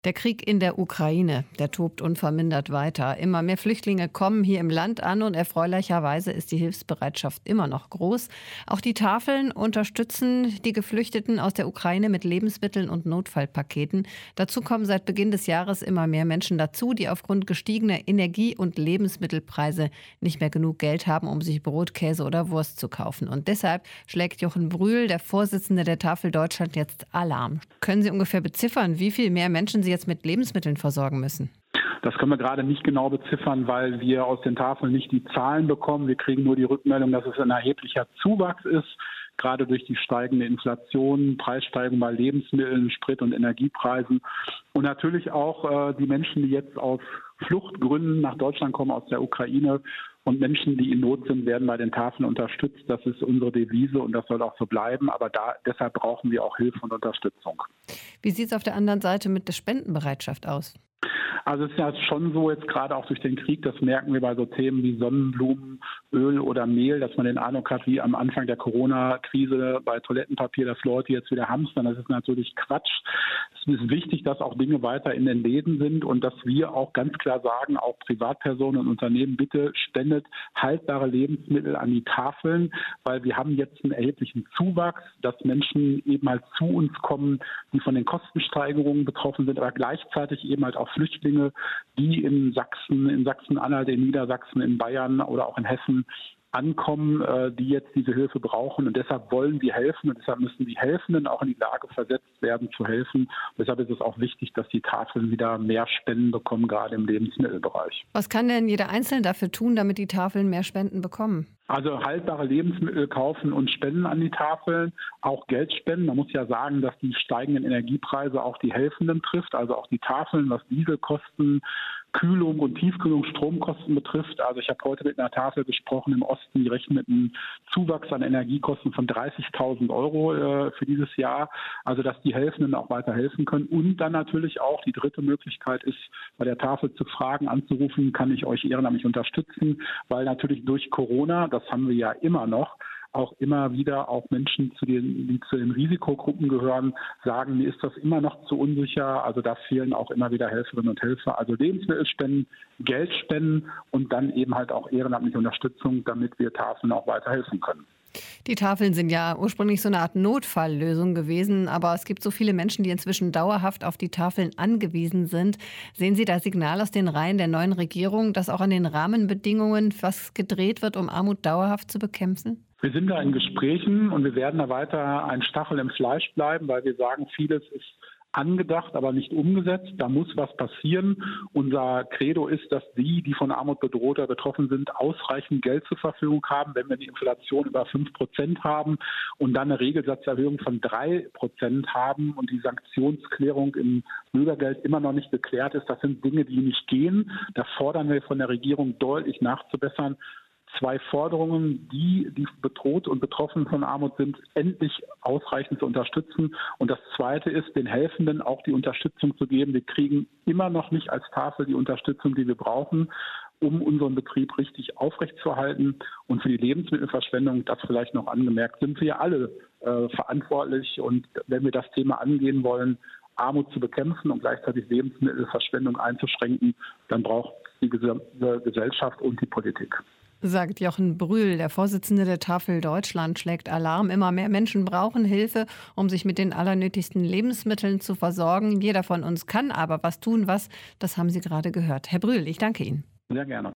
Der Krieg in der Ukraine, der tobt unvermindert weiter. Immer mehr Flüchtlinge kommen hier im Land an und erfreulicherweise ist die Hilfsbereitschaft immer noch groß. Auch die Tafeln unterstützen die Geflüchteten aus der Ukraine mit Lebensmitteln und Notfallpaketen. Dazu kommen seit Beginn des Jahres immer mehr Menschen dazu, die aufgrund gestiegener Energie- und Lebensmittelpreise nicht mehr genug Geld haben, um sich Brot, Käse oder Wurst zu kaufen. Und deshalb schlägt Jochen Brühl, der Vorsitzende der Tafel Deutschland, jetzt Alarm. Können Sie ungefähr beziffern, wie viel mehr Menschen Sie jetzt mit Lebensmitteln versorgen müssen? Das können wir gerade nicht genau beziffern, weil wir aus den Tafeln nicht die Zahlen bekommen. Wir kriegen nur die Rückmeldung, dass es ein erheblicher Zuwachs ist, gerade durch die steigende Inflation, Preissteigerung bei Lebensmitteln, Sprit- und Energiepreisen. Und natürlich auch die Menschen, die jetzt aus Fluchtgründen nach Deutschland kommen aus der Ukraine, und Menschen, die in Not sind, werden bei den Tafeln unterstützt. Das ist unsere Devise und das soll auch so bleiben. Aber deshalb brauchen wir auch Hilfe und Unterstützung. Wie sieht es auf der anderen Seite mit der Spendenbereitschaft aus? Also es ist ja schon so, jetzt gerade auch durch den Krieg, das merken wir bei so Themen wie Sonnenblumen, Öl oder Mehl, dass man den Eindruck hat, wie am Anfang der Corona-Krise bei Toilettenpapier, dass Leute jetzt wieder hamstern. Das ist natürlich Quatsch. Es ist wichtig, dass auch Dinge weiter in den Läden sind und dass wir auch ganz klar sagen, auch Privatpersonen und Unternehmen, bitte spendet haltbare Lebensmittel an die Tafeln, weil wir haben jetzt einen erheblichen Zuwachs, dass Menschen eben halt zu uns kommen, die von den Kostensteigerungen betroffen sind, aber gleichzeitig eben halt auch Flüchtlinge, die in Sachsen-Anhalt, in Niedersachsen, in Bayern oder auch in Hessen ankommen, die jetzt diese Hilfe brauchen. Und deshalb wollen wir helfen und deshalb müssen die Helfenden auch in die Lage versetzt werden, zu helfen. Und deshalb ist es auch wichtig, dass die Tafeln wieder mehr Spenden bekommen, gerade im Lebensmittelbereich. Was kann denn jeder Einzelne dafür tun, damit die Tafeln mehr Spenden bekommen? Also haltbare Lebensmittel kaufen und spenden an die Tafeln, auch Geld spenden. Man muss ja sagen, dass die steigenden Energiepreise auch die Helfenden trifft, also auch die Tafeln, was Dieselkosten, Kühlung und Tiefkühlung, Stromkosten betrifft. Also ich habe heute mit einer Tafel gesprochen im Osten, die rechnen mit einem Zuwachs an Energiekosten von 30.000 € für dieses Jahr. Also dass die Helfenden auch weiter helfen können. Und dann natürlich auch die dritte Möglichkeit ist, bei der Tafel zu fragen, anzurufen, kann ich euch ehrenamtlich unterstützen, weil natürlich durch Corona, das haben wir ja immer noch, auch immer wieder auch Menschen, die zu den Risikogruppen gehören, sagen, mir ist das immer noch zu unsicher. Also da fehlen auch immer wieder Helferinnen und Helfer. Also Lebensmittel spenden, Geld spenden und dann eben halt auch ehrenamtliche Unterstützung, damit wir Tafeln auch weiterhelfen können. Die Tafeln sind ja ursprünglich so eine Art Notfalllösung gewesen, aber es gibt so viele Menschen, die inzwischen dauerhaft auf die Tafeln angewiesen sind. Sehen Sie da Signal aus den Reihen der neuen Regierung, dass auch an den Rahmenbedingungen was gedreht wird, um Armut dauerhaft zu bekämpfen? Wir sind da in Gesprächen und wir werden da weiter ein Stachel im Fleisch bleiben, weil wir sagen, vieles ist angedacht, aber nicht umgesetzt. Da muss was passieren. Unser Credo ist, dass die von Armut bedroht oder betroffen sind, ausreichend Geld zur Verfügung haben. Wenn wir die Inflation über 5% haben und dann eine Regelsatzerhöhung von 3% haben und die Sanktionsklärung im Bürgergeld immer noch nicht geklärt ist, das sind Dinge, die nicht gehen. Da fordern wir von der Regierung deutlich nachzubessern. 2 Forderungen, die bedroht und betroffen von Armut sind, endlich ausreichend zu unterstützen. Und das Zweite ist, den Helfenden auch die Unterstützung zu geben. Wir kriegen immer noch nicht als Tafel die Unterstützung, die wir brauchen, um unseren Betrieb richtig aufrechtzuerhalten. Und für die Lebensmittelverschwendung, das vielleicht noch angemerkt, sind wir alle verantwortlich. Und wenn wir das Thema angehen wollen, Armut zu bekämpfen und gleichzeitig Lebensmittelverschwendung einzuschränken, dann braucht die Gesellschaft und die Politik. Sagt Jochen Brühl, der Vorsitzende der Tafel Deutschland, schlägt Alarm. Immer mehr Menschen brauchen Hilfe, um sich mit den allernötigsten Lebensmitteln zu versorgen. Jeder von uns kann aber was tun, das haben Sie gerade gehört. Herr Brühl, ich danke Ihnen. Sehr gerne.